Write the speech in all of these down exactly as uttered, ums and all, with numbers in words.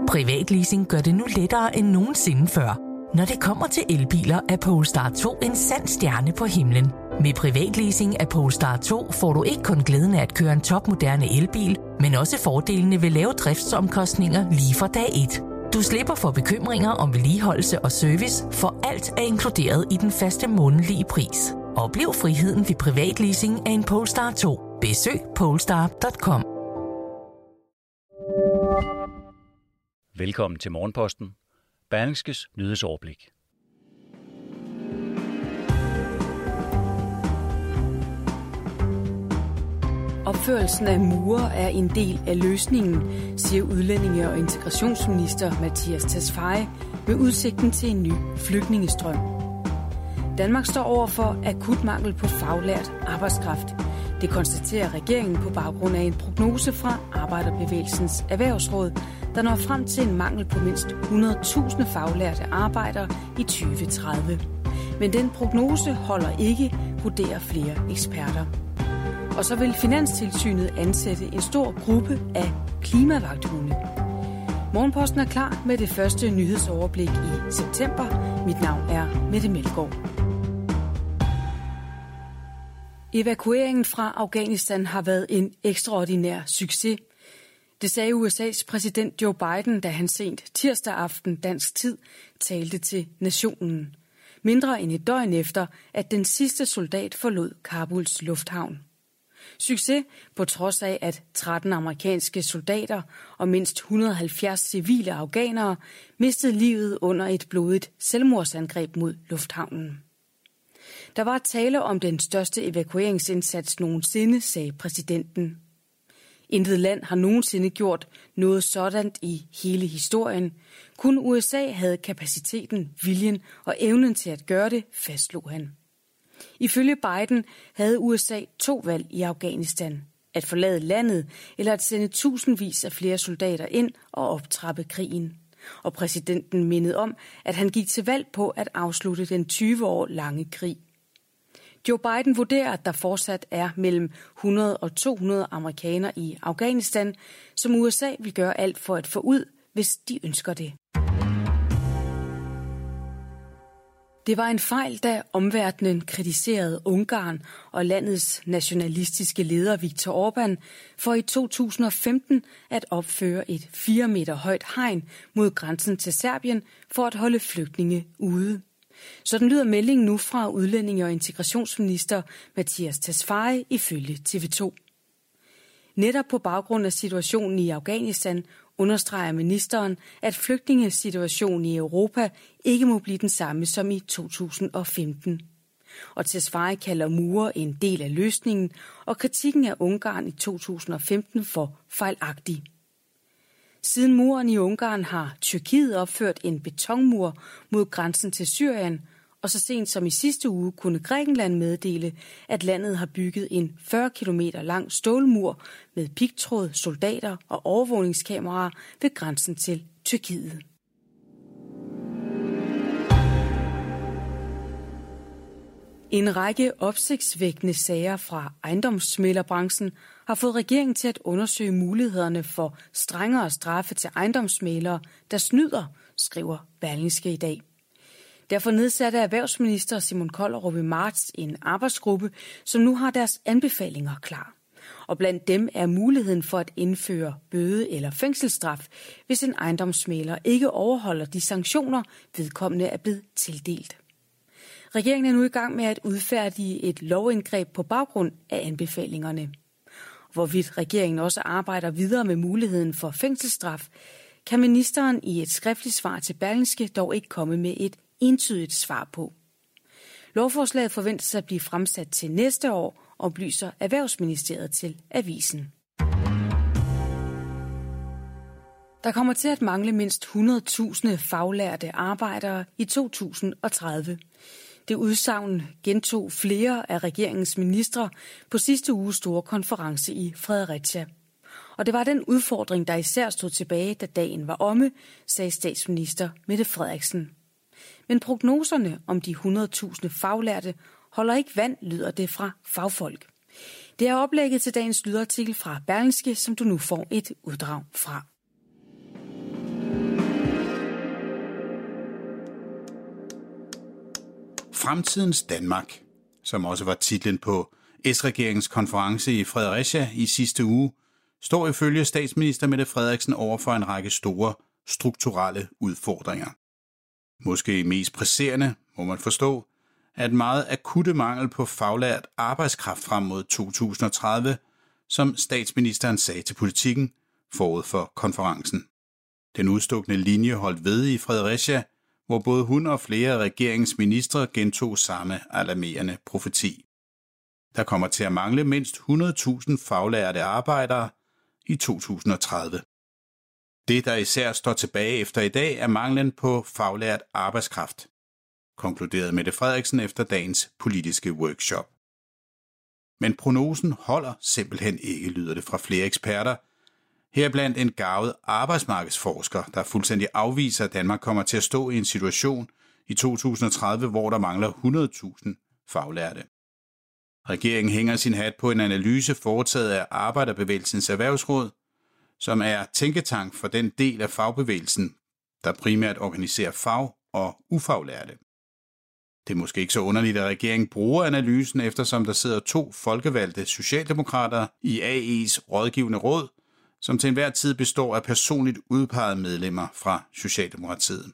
Privatleasing gør det nu lettere end nogensinde før. Når det kommer til elbiler, er Polestar to en sand stjerne på himlen. Med privatleasing af Polestar to får du ikke kun glæden af at køre en topmoderne elbil, men også fordelene ved lave driftsomkostninger lige fra dag et. Du slipper for bekymringer om vedligeholdelse og service, for alt er inkluderet i den faste månedlige pris. Oplev friheden ved privatleasing af en Polestar to. Besøg polestar punktum com. Velkommen til Morgenposten. Berlingskes nyhedsoverblik. Opførelsen af mure er en del af løsningen, siger udlændinge- og integrationsminister Mattias Tesfaye med udsigten til en ny flygtningestrøm. Danmark står over for akut mangel på faglært arbejdskraft. Det konstaterer regeringen på baggrund af en prognose fra Arbejderbevægelsens Erhvervsråd, der når frem til en mangel på mindst hundrede tusind faglærte arbejdere i tyve tredive. Men den prognose holder ikke, vurderer flere eksperter. Og så vil Finanstilsynet ansætte en stor gruppe af klimavagthunde. Morgenposten er klar med det første nyhedsoverblik i september. Mit navn er Mette Melgaard. Evakueringen fra Afghanistan har været en ekstraordinær succes. Det sagde U S A's præsident Joe Biden, da han sent tirsdag aften dansk tid talte til nationen. Mindre end et døgn efter, at den sidste soldat forlod Kabuls lufthavn. Succes på trods af, at tretten amerikanske soldater og mindst et hundrede og halvfjerds civile afghanere mistede livet under et blodigt selvmordsangreb mod lufthavnen. Der var tale om den største evakueringsindsats nogensinde, sagde præsidenten. Intet land har nogensinde gjort noget sådant i hele historien. Kun U S A havde kapaciteten, viljen og evnen til at gøre det, fastslog han. Ifølge Biden havde U S A to valg i Afghanistan. At forlade landet eller at sende tusindvis af flere soldater ind og optrappe krigen. Og præsidenten mindede om, at han gik til valg på at afslutte den tyve år lange krig. Joe Biden vurderer, at der fortsat er mellem hundrede og to hundrede amerikanere i Afghanistan, som U S A vil gøre alt for at få ud, hvis de ønsker det. Det var en fejl, da omverdenen kritiserede Ungarn og landets nationalistiske leder Viktor Orbán for i to tusind og femten at opføre et fire meter højt hegn mod grænsen til Serbien for at holde flygtninge ude. Sådan lyder meldingen nu fra udlændinge- og integrationsminister Mattias Tesfaye ifølge T V to. Netop på baggrund af situationen i Afghanistan understreger ministeren, at flygtningesituationen i Europa ikke må blive den samme som i to tusind og femten. Og Tesfaye kalder mure en del af løsningen, og kritikken af Ungarn i to tusind og femten for fejlagtig. Siden muren i Ungarn har Tyrkiet opført en betonmur mod grænsen til Syrien, og så sent som i sidste uge kunne Grækenland meddele, at landet har bygget en fyrre kilometer lang stålmur med pigtråd, soldater og overvågningskameraer ved grænsen til Tyrkiet. En række opsigtsvækkende sager fra ejendomsmæglerbranchen har fået regeringen til at undersøge mulighederne for strengere straffe til ejendomsmæglere, der snyder, skriver Berlingske i dag. Derfor nedsatte erhvervsminister Simon Kollerup i marts en arbejdsgruppe, som nu har deres anbefalinger klar. Og blandt dem er muligheden for at indføre bøde- eller fængselsstraf, hvis en ejendomsmægler ikke overholder de sanktioner, vedkommende er blevet tildelt. Regeringen er nu i gang med at udfærdige et lovindgreb på baggrund af anbefalingerne. Hvorvidt regeringen også arbejder videre med muligheden for fængselsstraf, kan ministeren i et skriftligt svar til Berlingske dog ikke komme med et entydigt svar på. Lovforslaget forventes at blive fremsat til næste år, oplyser Erhvervsministeriet til avisen. Der kommer til at mangle mindst hundrede tusind faglærte arbejdere i to tusind og tredive. Det udsagn gentog flere af regeringens ministre på sidste uges store konference i Fredericia. Og det var den udfordring, der især stod tilbage, da dagen var omme, sagde statsminister Mette Frederiksen. Men prognoserne om de hundrede tusind faglærte holder ikke vand, lyder det fra fagfolk. Det er oplægget til dagens lydartikel fra Berlingske, som du nu får et uddrag fra. Fremtidens Danmark, som også var titlen på S-regeringens konference i Fredericia i sidste uge, står ifølge statsminister Mette Frederiksen over for en række store strukturelle udfordringer. Måske mest presserende, må man forstå, er en meget akutte mangel på faglært arbejdskraft frem mod to tusind og tredive, som statsministeren sagde til Politikken forud for konferencen. Den udstukne linje holdt ved i Fredericia, hvor både hun og flere af regeringens ministre gentog samme alarmerende profeti. Der kommer til at mangle mindst hundrede tusind faglærte arbejdere i to tusind og tredive. Det, der især står tilbage efter i dag, er manglen på faglært arbejdskraft, konkluderede Mette Frederiksen efter dagens politiske workshop. Men prognosen holder simpelthen ikke, lyder det fra flere eksperter. Heriblandt en garvet arbejdsmarkedsforsker, der fuldstændig afviser, at Danmark kommer til at stå i en situation i to tusind og tredive, hvor der mangler hundrede tusind faglærte. Regeringen hænger sin hat på en analyse foretaget af Arbejderbevægelsens Erhvervsråd, som er tænketank for den del af fagbevægelsen, der primært organiserer fag- og ufaglærte. Det er måske ikke så underligt, at regeringen bruger analysen, eftersom der sidder to folkevalgte socialdemokrater i A E's rådgivende råd, som til enhver tid består af personligt udpegede medlemmer fra Socialdemokratiet.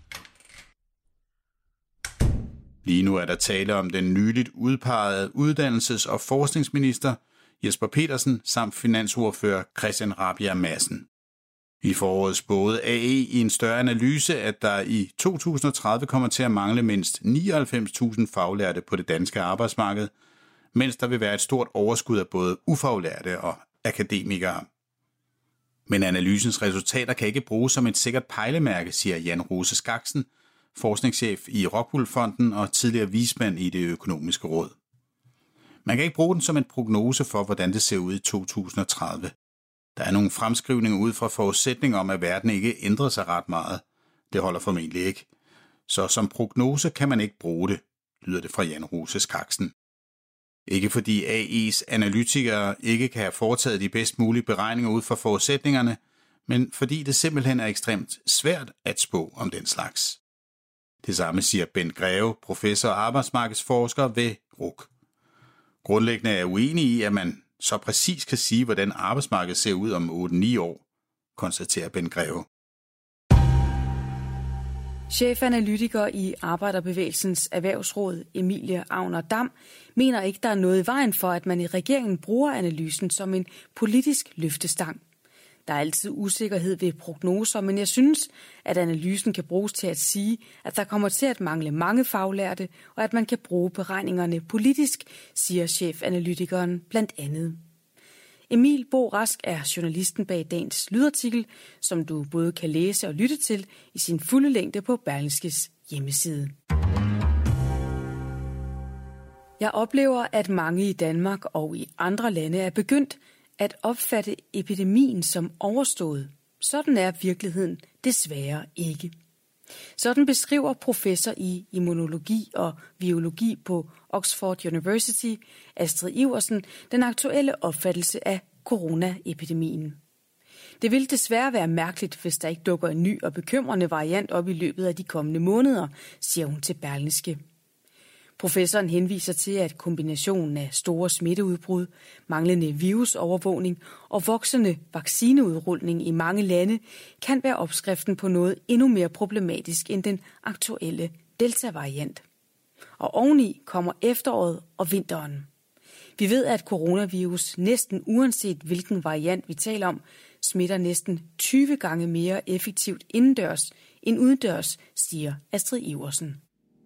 Lige nu er der tale om den nyligt udpegede uddannelses- og forskningsminister Jesper Petersen samt finansordfører Christian Rabjerg Madsen. I foråret spåede A E i en større analyse, at der i to tusind og tredive kommer til at mangle mindst nioghalvfems tusind faglærte på det danske arbejdsmarked, mens der vil være et stort overskud af både ufaglærte og akademikere. Men analysens resultater kan ikke bruges som et sikkert pejlemærke, siger Jan Rose Skaksen, forskningschef i Rockwool Fonden og tidligere vismand i Det Økonomiske Råd. Man kan ikke bruge den som en prognose for, hvordan det ser ud i to tusind og tredive. Der er nogle fremskrivninger ud fra forudsætninger om, at verden ikke ændrer sig ret meget. Det holder formentlig ikke. Så som prognose kan man ikke bruge det, lyder det fra Jan Rose Skaksen. Ikke fordi A E's analytikere ikke kan have foretaget de bedst mulige beregninger ud fra forudsætningerne, men fordi det simpelthen er ekstremt svært at spå om den slags. Det samme siger Bent Greve, professor og arbejdsmarkedsforsker ved R U C. Grundlæggende er jeg uenig i, at man så præcis kan sige, hvordan arbejdsmarkedet ser ud om otte til ni år, konstaterer Bent Greve. Chefanalytiker i Arbejderbevægelsens Erhvervsråd, Emilie Agner Dam, mener ikke, der er noget i vejen for, at man i regeringen bruger analysen som en politisk løftestang. Der er altid usikkerhed ved prognoser, men jeg synes, at analysen kan bruges til at sige, at der kommer til at mangle mange faglærte, og at man kan bruge beregningerne politisk, siger chefanalytikeren blandt andet. Emil Bo Rask er journalisten bag dagens lydartikel, som du både kan læse og lytte til i sin fulde længde på Berlingskes hjemmeside. Jeg oplever, at mange i Danmark og i andre lande er begyndt at opfatte epidemien som overstået. Sådan er virkeligheden desværre ikke. Sådan beskriver professor i immunologi og biologi på Oxford University, Astrid Iversen, den aktuelle opfattelse af coronaepidemien. Det vil desværre være mærkeligt, hvis der ikke dukker en ny og bekymrende variant op i løbet af de kommende måneder, siger hun til Berlingske. Professoren henviser til, at kombinationen af store smitteudbrud, manglende virusovervågning og voksende vaccineudrulning i mange lande kan være opskriften på noget endnu mere problematisk end den aktuelle Delta-variant. Og oveni kommer efteråret og vinteren. Vi ved, at coronavirus næsten uanset hvilken variant vi taler om, smitter næsten tyve gange mere effektivt indendørs end udendørs, siger Astrid Iversen.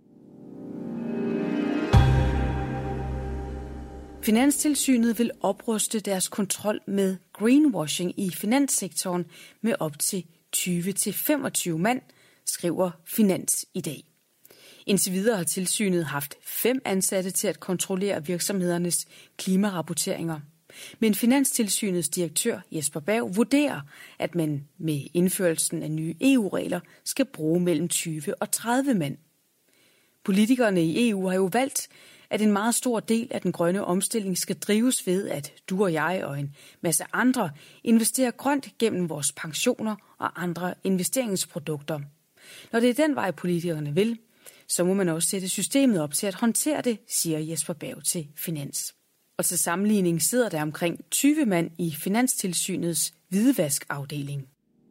Finanstilsynet vil opruste deres kontrol med greenwashing i finanssektoren med op til tyve til femogtyve mand, skriver Finans i dag. Indtil videre har tilsynet haft fem ansatte til at kontrollere virksomhedernes klimarapporteringer. Men Finanstilsynets direktør Jesper Berg vurderer, at man med indførelsen af nye E U-regler skal bruge mellem tyve og tredive mand. Politikerne i E U har jo valgt, at en meget stor del af den grønne omstilling skal drives ved, at du og jeg og en masse andre investerer grønt gennem vores pensioner og andre investeringsprodukter. Når det er den vej, politikerne vil, så må man også sætte systemet op til at håndtere det, siger Jesper Berg til Finans. Og til sammenligning sidder der omkring tyve mand i Finanstilsynets hvidvaskafdeling.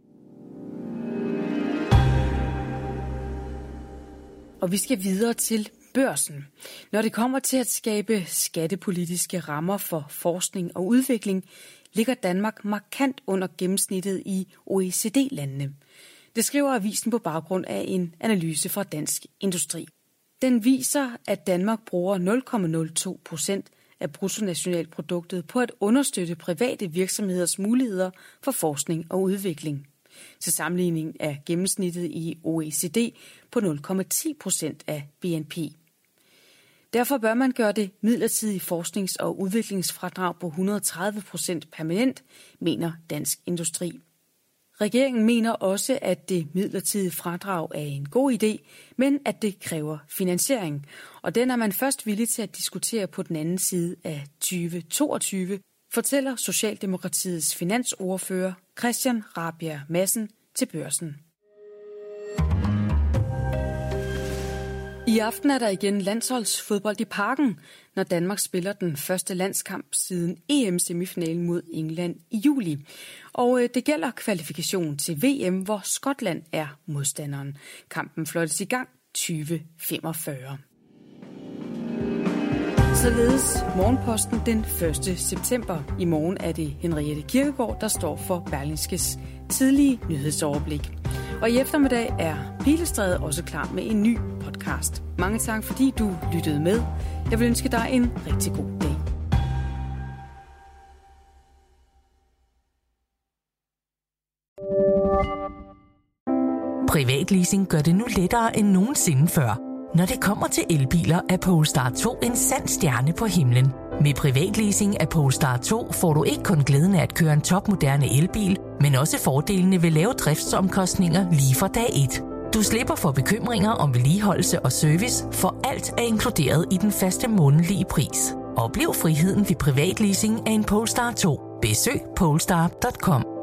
Og vi skal videre til børsen. Når det kommer til at skabe skattepolitiske rammer for forskning og udvikling, ligger Danmark markant under gennemsnittet i O E C D-landene. Det skriver avisen på baggrund af en analyse fra Dansk Industri. Den viser, at Danmark bruger nul komma nul to procent af bruttonationalproduktet på at understøtte private virksomheders muligheder for forskning og udvikling. Til sammenligning er gennemsnittet i O E C D på nul komma ti procent af B N P. Derfor bør man gøre det midlertidige forsknings- og udviklingsfradrag på et hundrede og tredive procent permanent, mener Dansk Industri. Regeringen mener også, at det midlertidige fradrag er en god idé, men at det kræver finansiering. Og den er man først villig til at diskutere på den anden side af tyve toogtyve, fortæller Socialdemokratiets finansordfører Christian Rabjerg Madsen til Børsen. I aften er der igen landsholdsfodbold i Parken, når Danmark spiller den første landskamp siden E M-semifinalen mod England i juli. Og det gælder kvalifikation til V M, hvor Skotland er modstanderen. Kampen fløjtes i gang tyve femogfyrre. Således Morgenposten den første september. I morgen er det Henriette Kirkegaard, der står for Berlingskes tidlige nyhedsoverblik. Og i eftermiddag er Pilestræde også klar med en ny podcast. Mange tak, fordi du lyttede med. Jeg vil ønske dig en rigtig god dag. Privatleasing gør det nu lettere end nogensinde før. Når det kommer til elbiler, er Polestar to en sand stjerne på himlen. Med privatleasing af Polestar to får du ikke kun glæden af at køre en topmoderne elbil, men også fordelene ved lave driftsomkostninger lige fra dag et. Du slipper for bekymringer om vedligeholdelse og service, for alt er inkluderet i den faste månedlige pris. Oplev friheden ved privatleasing af en Polestar to. Besøg polestar punktum com.